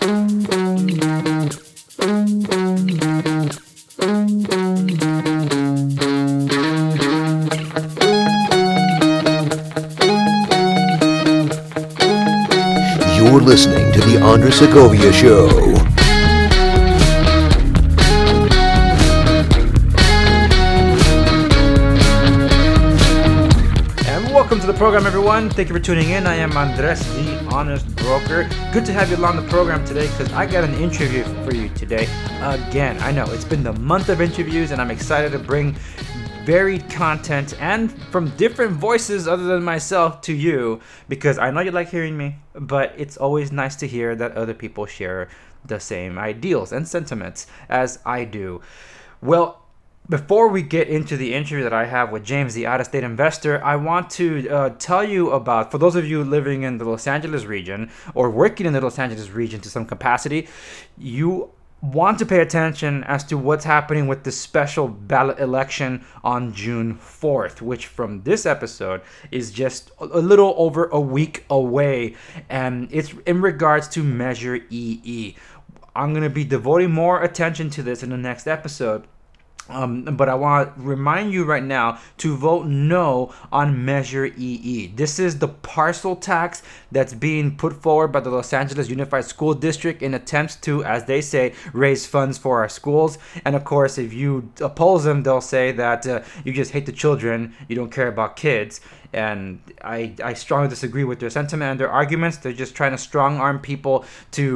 You're listening to The Andres Segovia Show. Welcome to the program, everyone. Thank you for tuning in. I am Andres, the Honest Broker. Good to have you along the program today because I got an interview for you today. Again, I know it's been the month of interviews and I'm excited to bring varied content and from different voices other than myself to you because I know you like hearing me, but it's always nice to hear that other people share the same ideals and sentiments as I do. Well, before we get into the interview that I have with James, the out-of-state investor, I want to tell you about, for those of you living in the Los Angeles region or working in the Los Angeles region to some capacity, you want to pay attention as to what's happening with the special ballot election on June 4th, which from this episode is just a little over a week away, and it's in regards to Measure EE. I'm going to be devoting more attention to this in the next episode. But I want to remind you right now to vote no on Measure EE. This is the parcel tax that's being put forward by the Los Angeles Unified School District in attempts to, as they say, raise funds for our schools. And of course, if you oppose them, they'll say that you just hate the children, you don't care about kids. And I strongly disagree with their sentiment and their arguments. They're just trying to strong arm people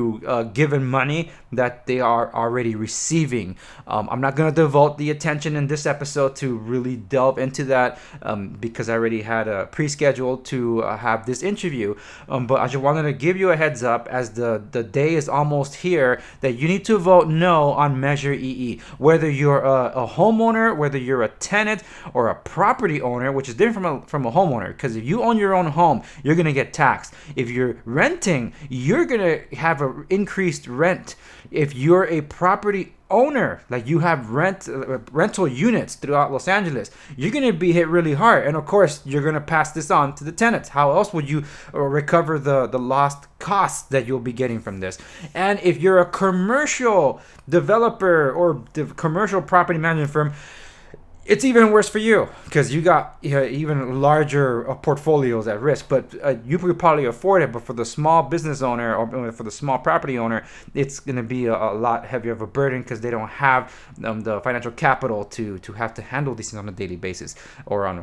to give in money that they are already receiving. I'm not going to devote the attention in this episode to really delve into that because I already had a pre-scheduled to have this interview. But I just wanted to give you a heads up as the day is almost here that you need to vote no on Measure EE. Whether you're a homeowner, whether you're a tenant or a property owner, which is different from a homeowner, because if you own your own home, you're going to get taxed. If you're renting, you're going to have an increased rent. If you're a property owner, like you have rental units throughout Los Angeles, you're going to be hit really hard. And of course, you're going to pass this on to the tenants. How else would you recover the lost costs that you'll be getting from this? And if you're a commercial developer or commercial property management firm, it's even worse for you because you got even larger portfolios at risk, but you could probably afford it. But for the small business owner or for the small property owner, it's going to be a lot heavier of a burden because they don't have the financial capital to have to handle these things on a daily basis or on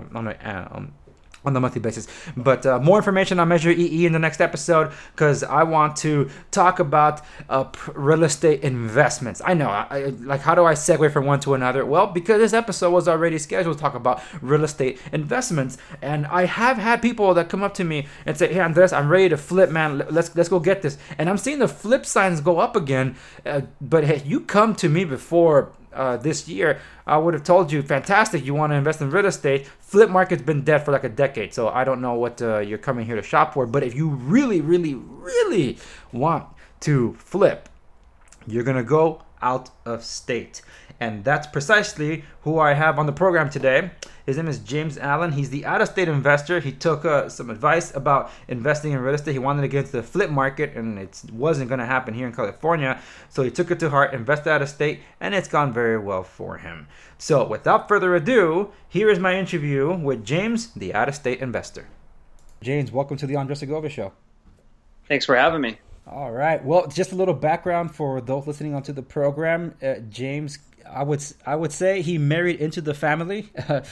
a monthly basis. But more information on Measure EE in the next episode because I want to talk about real estate investments. I know, like, how do I segue from one to another? Well, because this episode was already scheduled to talk about real estate investments, and I have had people that come up to me and say, "Hey, Andres, I'm ready to flip, man. Let's go get this." And I'm seeing the flip signs go up again. But hey, you come to me before this year, I would have told you, fantastic, you want to invest in real estate. Flip market's been dead for like a decade, so I don't know what you're coming here to shop for. But if you really, really, really want to flip, you're going to go out of state. And that's precisely who I have on the program today. His name is James Allen. He's the out-of-state investor. He took some advice about investing in real estate. He wanted to get into the flip market, and it wasn't going to happen here in California. So he took it to heart, invested out of state, and it's gone very well for him. So without further ado, here is my interview with James, the out-of-state investor. James, welcome to the Andres Segovia Show. Thanks for having me. All right. Well, just a little background for those listening onto the program. James, I would say he married into the family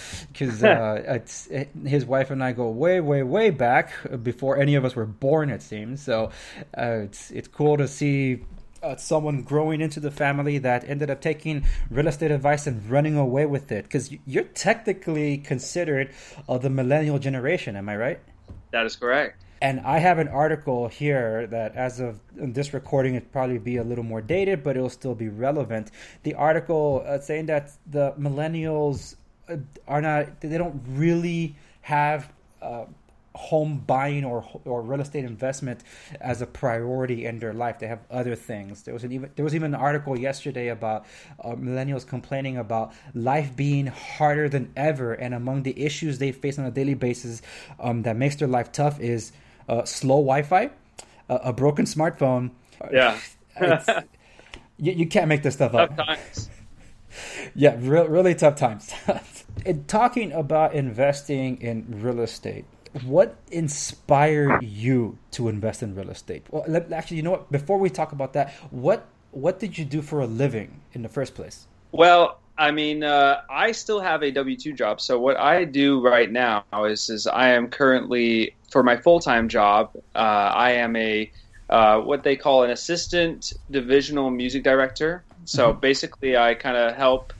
because his wife and I go way, way, way back before any of us were born, it seems. So it's cool to see someone growing into the family that ended up taking real estate advice and running away with it, because you're technically considered the millennial generation. Am I right? That is correct. And I have an article here that, as of this recording, it'd probably be a little more dated, but it'll still be relevant. The article saying that the millennials they don't really have home buying or real estate investment as a priority in their life. They have other things. There was even an article yesterday about millennials complaining about life being harder than ever, and among the issues they face on a daily basis that makes their life tough is slow Wi-Fi, a broken smartphone, It's, you can't make this stuff up. Tough times. Yeah, really tough times. In talking about investing in real estate, what inspired you to invest in real estate? Well, actually, you know what? Before we talk about that, what did you do for a living in the first place? Well, I mean, I still have a W-2 job. So what I do right now is I am currently, for my full-time job, I am a what they call an assistant divisional music director. So basically, I kind of help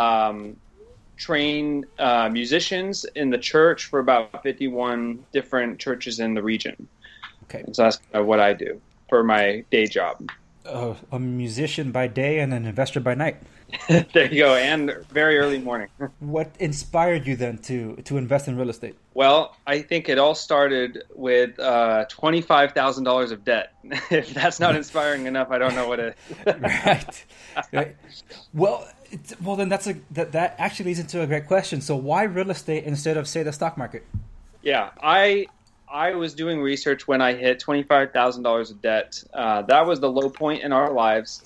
train musicians in the church for about 51 different churches in the region. Okay. So that's kind of what I do for my day job. A musician by day and an investor by night. There you go, and very early morning. What inspired you then to invest in real estate? Well, I think it all started with $25,000 of debt. If that's not inspiring enough, I don't know what it is. Right. Well, then that actually leads into a great question. So why real estate instead of, say, the stock market? Yeah, I was doing research when I hit $25,000 of debt. That was the low point in our lives.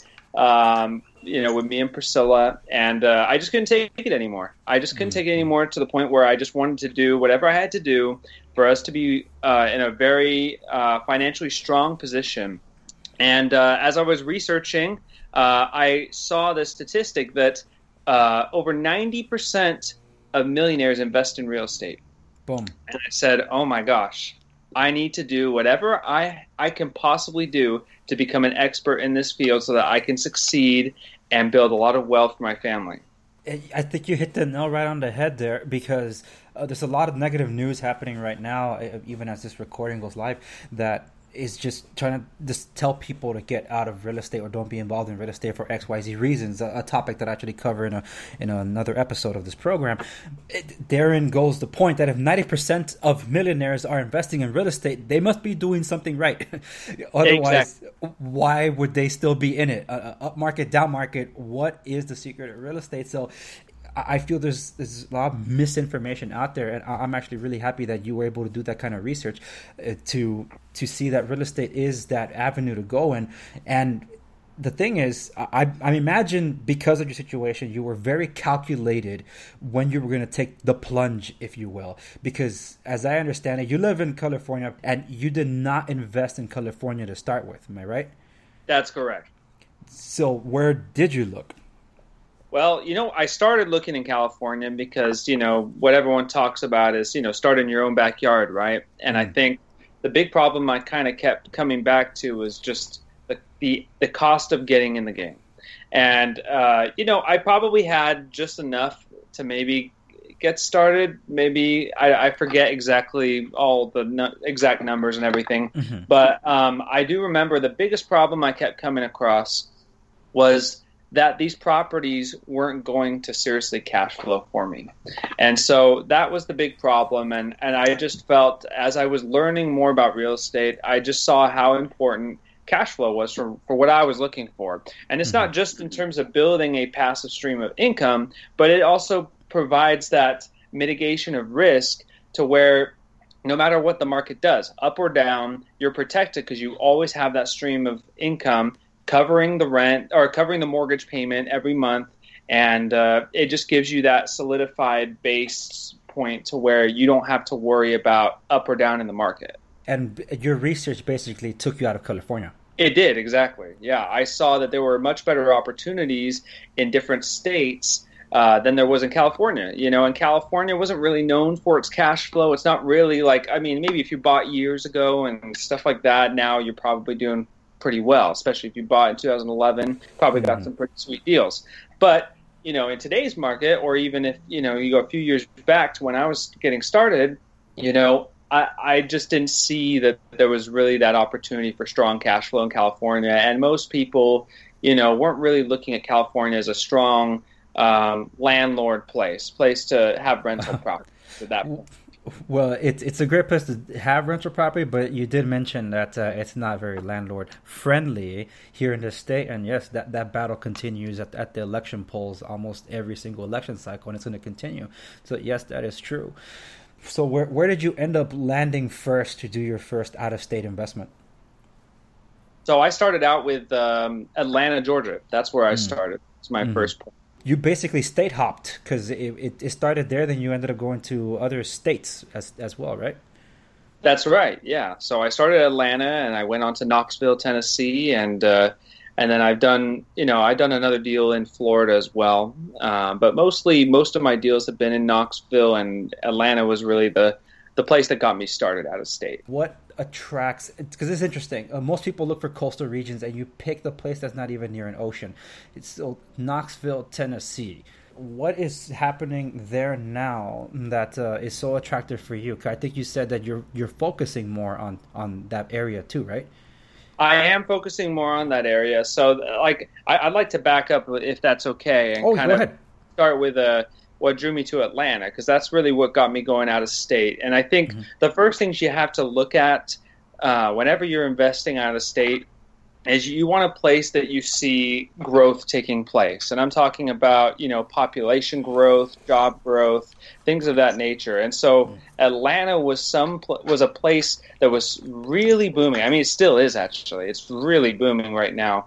With me and Priscilla, and I just couldn't take it anymore. I just couldn't take it anymore, to the point where I just wanted to do whatever I had to do for us to be in a very financially strong position. And as I was researching, I saw the statistic that over 90% of millionaires invest in real estate. Boom. And I said, oh my gosh, I need to do whatever I can possibly do to become an expert in this field so that I can succeed and build a lot of wealth for my family. I think you hit the nail right on the head there, because there's a lot of negative news happening right now, even as this recording goes live, that is just trying to just tell people to get out of real estate or don't be involved in real estate for XYZ reasons, a topic that I actually cover in another episode of this program. Therein goes the point that if 90% of millionaires are investing in real estate, they must be doing something right. Otherwise, why would they still be in it? Up market, down market, what is the secret of real estate? So I feel there's a lot of misinformation out there, and I'm actually really happy that you were able to do that kind of research to see that real estate is that avenue to go in. And the thing is, I imagine because of your situation, you were very calculated when you were going to take the plunge, if you will. Because as I understand it, you live in California, and you did not invest in California to start with. Am I right? That's correct. So where did you look? Well, I started looking in California because, what everyone talks about is, start in your own backyard, right? And I think the big problem I kind of kept coming back to was just the cost of getting in the game. And, I probably had just enough to maybe get started. Maybe I forget exactly all the exact numbers and everything. Mm-hmm. But I do remember the biggest problem I kept coming across was that these properties weren't going to seriously cash flow for me. And so that was the big problem. And I just felt, as I was learning more about real estate, I just saw how important cash flow was for what I was looking for. And it's not just in terms of building a passive stream of income, but it also provides that mitigation of risk to where no matter what the market does, up or down, you're protected because you always have that stream of income covering the rent or covering the mortgage payment every month. And it just gives you that solidified base point to where you don't have to worry about up or down in the market. And your research basically took you out of California. It did, exactly. Yeah, I saw that there were much better opportunities in different states than there was in California. And California wasn't really known for its cash flow. It's not really maybe if you bought years ago and stuff like that, now you're probably doing pretty well, especially if you bought in 2011, probably got some pretty sweet deals. But, in today's market, or even if, you go a few years back to when I was getting started, I just didn't see that there was really that opportunity for strong cash flow in California. And most people, weren't really looking at California as a strong landlord place to have rental property at that point. Well, it's a great place to have rental property, but you did mention that it's not very landlord friendly here in the state. And yes, that battle continues at the election polls almost every single election cycle, and it's going to continue. So yes, that is true. So where did you end up landing first to do your first out-of-state investment? So I started out with Atlanta, Georgia. That's where I started. It's my first point. You basically state hopped because it started there, then you ended up going to other states as well, right? That's right. Yeah. So I started at Atlanta, and I went on to Knoxville, Tennessee, and then I've done another deal in Florida as well. But most of my deals have been in Knoxville, and Atlanta was really the place that got me started out of state. What attracts, because it's interesting, most people look for coastal regions, and you pick the place that's not even near an ocean. It's still Knoxville, Tennessee. What is happening there now that is so attractive for you? 'Cause I think you said that you're focusing more on that area too, right? I am focusing more on that area. So, I'd like to back up, if that's okay, and kind of start with what drew me to Atlanta, because that's really what got me going out of state. And I think the first things you have to look at whenever you're investing out of state is you want a place that you see growth taking place. And I'm talking about, population growth, job growth, things of that nature. And so Atlanta was a place that was really booming. I mean, it still is, actually. It's really booming right now.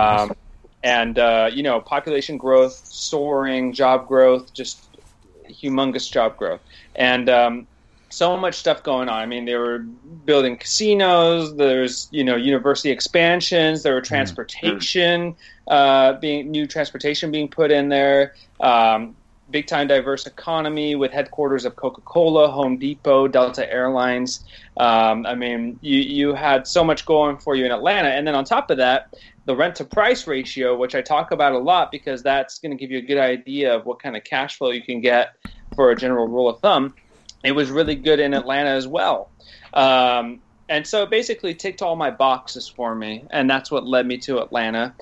Population growth, soaring, job growth, just humongous job growth. And so much stuff going on. I mean, they were building casinos. There's, university expansions. There were transportation, new transportation being put in there. Big time diverse economy with headquarters of Coca-Cola, Home Depot, Delta Airlines. You had so much going for you in Atlanta. And then on top of that, the rent to price ratio, which I talk about a lot because that's going to give you a good idea of what kind of cash flow you can get for a general rule of thumb. It was really good in Atlanta as well. And so it basically ticked all my boxes for me, and that's what led me to Atlanta.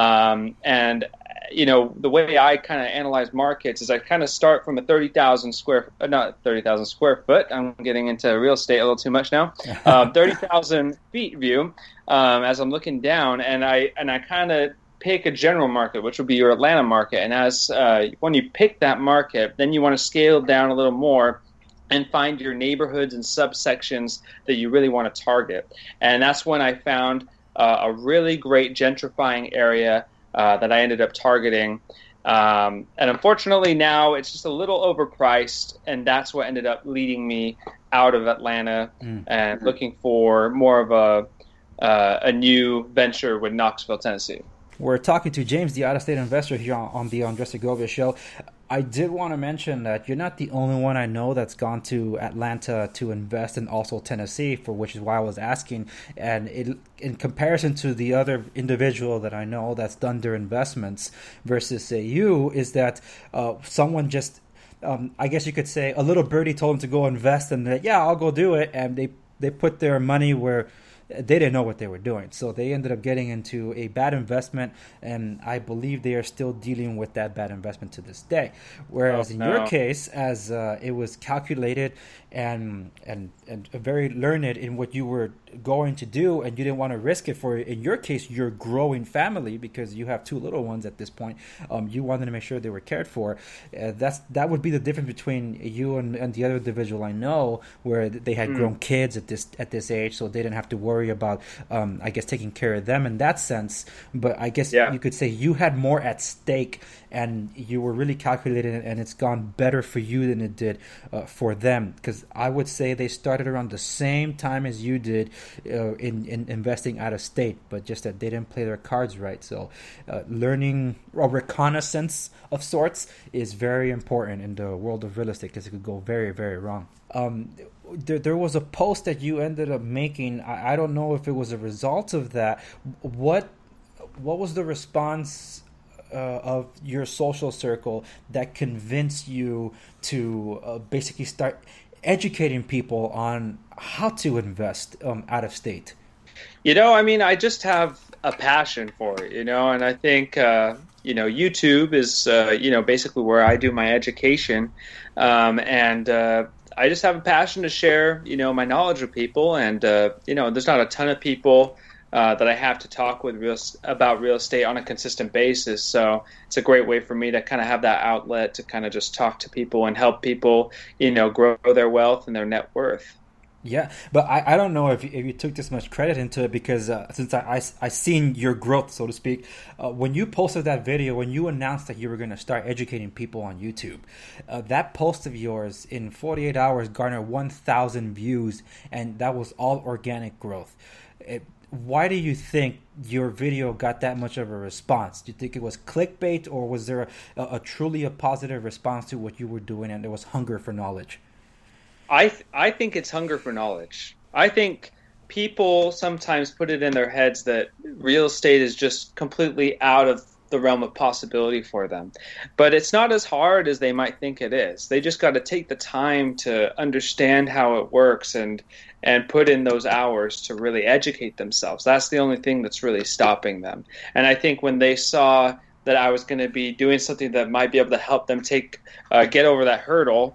The way I kind of analyze markets is I kind of start from a 30,000 square foot. I'm getting into real estate a little too much now. 30,000 feet view as I'm looking down, and I kind of pick a general market, which would be your Atlanta market. And as when you pick that market, then you want to scale down a little more and find your neighborhoods and subsections that you really want to target. And that's when I found a really great gentrifying area that I ended up targeting. And unfortunately now it's just a little overpriced, and that's what ended up leading me out of Atlanta and looking for more of a new venture with Knoxville, Tennessee. We're talking to James, the out-of-state investor, here on the Andres Segovia Show. I did want to mention that you're not the only one I know that's gone to Atlanta to invest, and also Tennessee, for which is why I was asking. And in comparison to the other individual that I know that's done their investments versus, say, you, is that someone just, I guess you could say, a little birdie told them to go invest, and that, I'll go do it. And they put their money where they didn't know what they were doing. So they ended up getting into a bad investment, and I believe they are still dealing with that bad investment to this day. Whereas in your case, as it was calculated and very learned in what you were going to do, and you didn't want to risk it for, in your case, your growing family, because you have two little ones at this point. You wanted to make sure they were cared for. That would be the difference between you and the other individual I know, where they had grown kids at this age, so they didn't have to worry about, I guess, taking care of them in that sense. But I guess you could say you had more at stake, and you were really calculated, and it's gone better for you than it did for them. Because I would say they started around the same time as you did in investing out of state, but just that they didn't play their cards right. So learning a reconnaissance of sorts is very important in the world of real estate, because it could go very, very wrong. There was a post that you ended up making. I don't know if it was a result of that. What was the response of your social circle that convinced you to basically start educating people on how to invest out of state? I just have a passion for it, and I think, YouTube is, basically where I do my education. I just have a passion to share, my knowledge with people. And, there's not a ton of people that I have to talk with about real estate on a consistent basis. So it's a great way for me to kind of have that outlet to kind of just talk to people and help people, grow their wealth and their net worth. Yeah, but I don't know if you took this much credit into it because since I seen your growth, so to speak, when you posted that video, when you announced that you were going to start educating people on YouTube, that post of yours in 48 hours garnered 1,000 views, and that was all organic growth. Why do you think your video got that much of a response? Do you think it was clickbait, or was there a truly a positive response to what you were doing, and there was hunger for knowledge? I think it's hunger for knowledge. I think people sometimes put it in their heads that real estate is just completely out of the realm of possibility for them. But it's not as hard as they might think it is. They just got to take the time to understand how it works and put in those hours to really educate themselves. That's the only thing that's really stopping them. And I think when they saw that I was going to be doing something that might be able to help them get over that hurdle,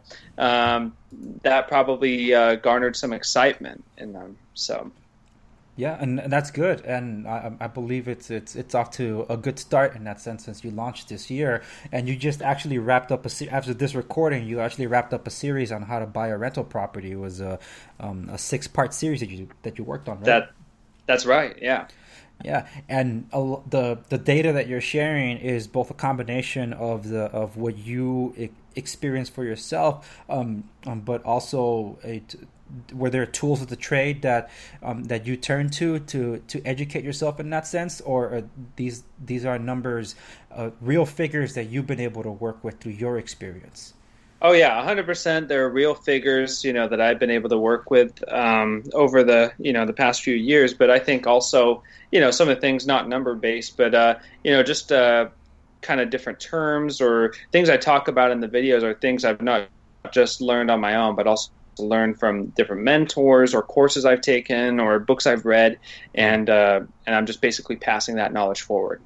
that probably garnered some excitement in them. So, yeah, and that's good, and I believe it's off to a good start in that sense since you launched this year, and you just actually wrapped up after this recording. You actually wrapped up a series on how to buy a rental property. It was a 6-part series that you worked on, right? That's right. Yeah. Yeah, and the data that you're sharing is both a combination of what you experience for yourself, but also were there tools of the trade that you turn to educate yourself in that sense, or these are numbers, real figures that you've been able to work with through your experience? Oh yeah, 100%. There are real figures, that I've been able to work with over the past few years. But I think also, some of the things not number based, but just kind of different terms or things I talk about in the videos are things I've not just learned on my own, but also learned from different mentors or courses I've taken or books I've read, and I'm just basically passing that knowledge forward.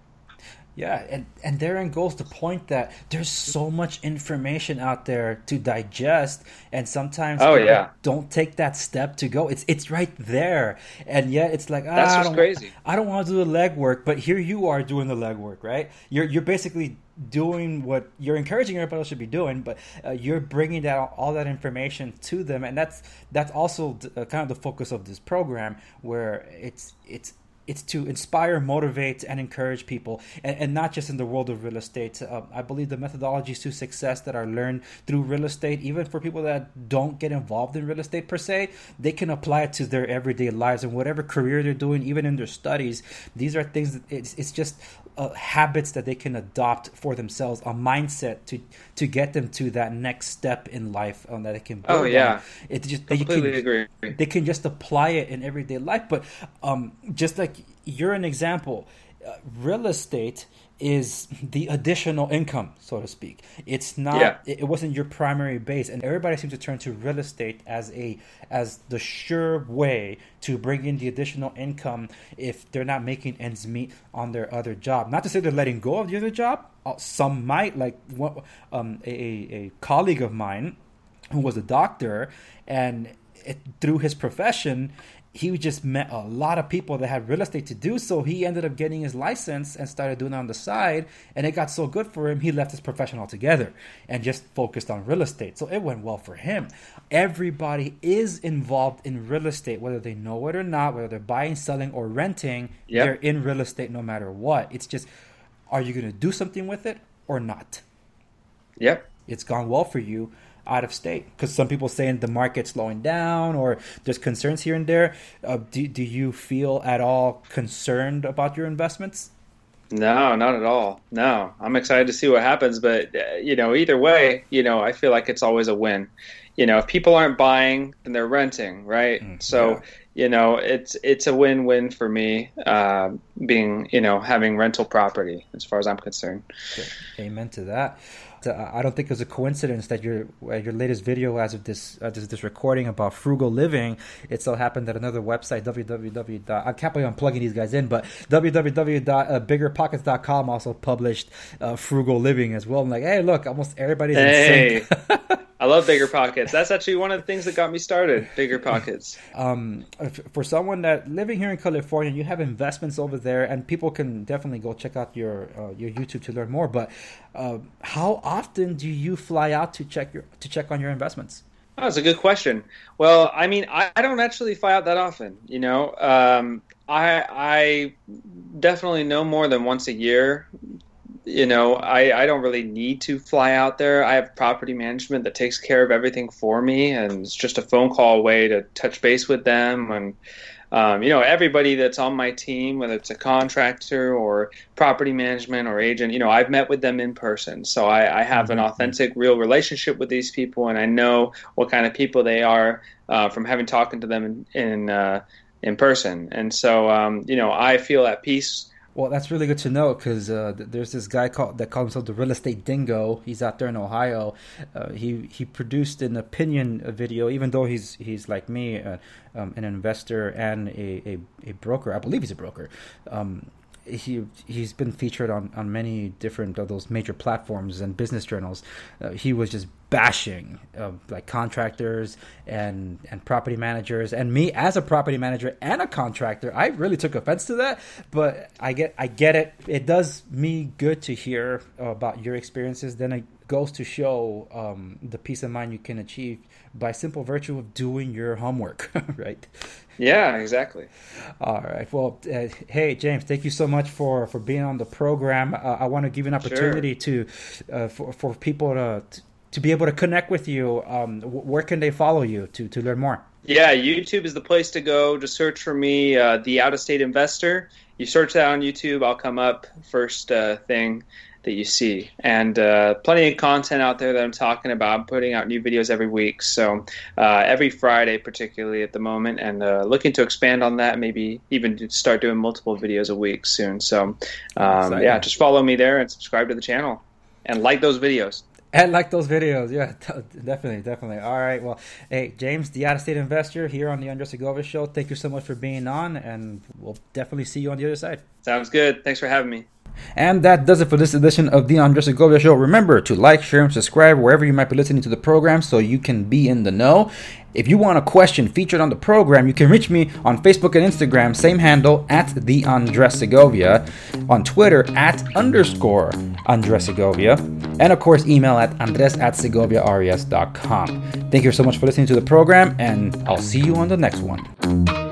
Yeah, and therein goes the point that there's so much information out there to digest, and sometimes people don't take that step to go. It's right there, and yet it's like that's just crazy. I don't want to do the legwork, but here you are doing the legwork, right? You're basically doing what you're encouraging everybody else should be doing, but you're bringing all that information to them, and that's also kind of the focus of this program, where it's to inspire, motivate, and encourage people, and not just in the world of real estate. I believe the methodologies to success that are learned through real estate, even for people that don't get involved in real estate per se, they can apply it to their everyday lives and whatever career they're doing, even in their studies. These are things that it's just habits that they can adopt for themselves, a mindset to get them to that next step in life that they can build. Oh yeah, on. It's just completely agree. They can just apply it in everyday life. But just like you're an example, real estate is the additional income, so to speak. It's not. Yeah. It wasn't your primary base, and everybody seems to turn to real estate as the sure way to bring in the additional income if they're not making ends meet on their other job. Not to say they're letting go of the other job. Some might, like a colleague of mine who was a doctor, and through his profession, he just met a lot of people that had real estate to do, so he ended up getting his license and started doing it on the side, and it got so good for him, he left his profession altogether and just focused on real estate. So it went well for him. Everybody is involved in real estate, whether they know it or not, whether they're buying, selling, or renting. Yep. They're in real estate no matter what. It's just, are you going to do something with it or not? Yep. It's gone well for you out of state, because some people saying the market's slowing down or there's concerns here and there. Do you feel at all concerned about your investments? No, not at all. No, I'm excited to see what happens, but either way, I feel like it's always a win. If people aren't buying, then they're renting, right? So it's a win-win for me, having rental property as far as I'm concerned. Okay. Amen to that. I don't think it's a coincidence that your latest video as of this recording about frugal living, it so happened that another website, I can't believe I'm plugging these guys in, but www.biggerpockets.com also published frugal living as well. I'm like, hey, look, almost everybody's in sync. I love Bigger Pockets. That's actually one of the things that got me started, Bigger Pockets. For someone that living here in California, you have investments over there, and people can definitely go check out your YouTube to learn more. But how often do you fly out to check on your investments? Oh, that's a good question. Well, I mean, I don't actually fly out that often. I definitely no more than once a year. I don't really need to fly out there. I have property management that takes care of everything for me, and it's just a phone call away to touch base with them. And everybody that's on my team, whether it's a contractor or property management or agent, I've met with them in person. So I have an authentic, real relationship with these people, and I know what kind of people they are from having talking to them in person. And so, I feel at peace. Well, that's really good to know because there's this guy that calls himself the Real Estate Dingo. He's out there in Ohio. He produced an opinion video, even though he's like me, an investor and a broker. I believe he's a broker. He's been featured on many different of those major platforms and business journals. He was just bashing like contractors and property managers, and me as a property manager and a contractor. I really took offense to that, but I get it. It does me good to hear about your experiences. Then it goes to show the peace of mind you can achieve by simple virtue of doing your homework, right? Yeah, exactly. All right. Well, hey, James, thank you so much for being on the program. I want to give you an opportunity to for people to be able to connect with you. Where can they follow you to learn more? Yeah, YouTube is the place to go. Just search for me, The Out-of-State Investor. You search that on YouTube, I'll come up first thing that you see. And plenty of content out there that I'm talking about. I'm putting out new videos every week, so every Friday particularly at the moment, and looking to expand on that, maybe even start doing multiple videos a week soon. So just follow me there and subscribe to the channel and like those videos. And like those videos, yeah, definitely. All right, well, hey, James, the Out-of-State Investor here on the Andres Segovia Show. Thank you so much for being on, and we'll definitely see you on the other side. Sounds good. Thanks for having me. And that does it for this edition of the Andres Segovia Show. Remember to like, share, and subscribe wherever you might be listening to the program so you can be in the know. If you want a question featured on the program, you can reach me on Facebook and Instagram, same handle, at the Andres Segovia, on Twitter, @_Andres Segovia, and of course, email at andres@segoviares.com. Thank you so much for listening to the program, and I'll see you on the next one.